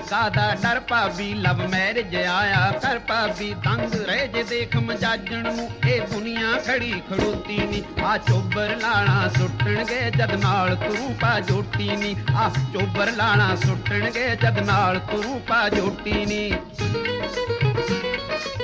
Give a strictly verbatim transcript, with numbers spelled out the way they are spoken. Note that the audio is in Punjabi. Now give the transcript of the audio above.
ਕਾਦਾ ਡਰ ਭਾਬੀ ਲਵ ਮੈਰਿਜ ਆਇਆ ਕਰ ਭਾਬੀ ਤੰਗ ਰਹਿ ਜੇ ਦੇਖ ਮਜਾਜਣ ਨੂੰ ਇਹ ਦੁਨੀਆ ਖੜੀ ਖੜੋਤੀ ਨੀ ਆ ਚੋਬਰ ਲਾਣਾ ਸੁੱਟਣਗੇ ਜਦ ਨਾਲ ਤੂੰ ਪਾ ਜੋਟੀ ਨੀ ਆ ਚੋਬਰ ਲਾਣਾ ਸੁੱਟਣਗੇ ਜਦ ਨਾਲ ਤੂੰ ਪਾ ਜੋਟੀ ਨੀ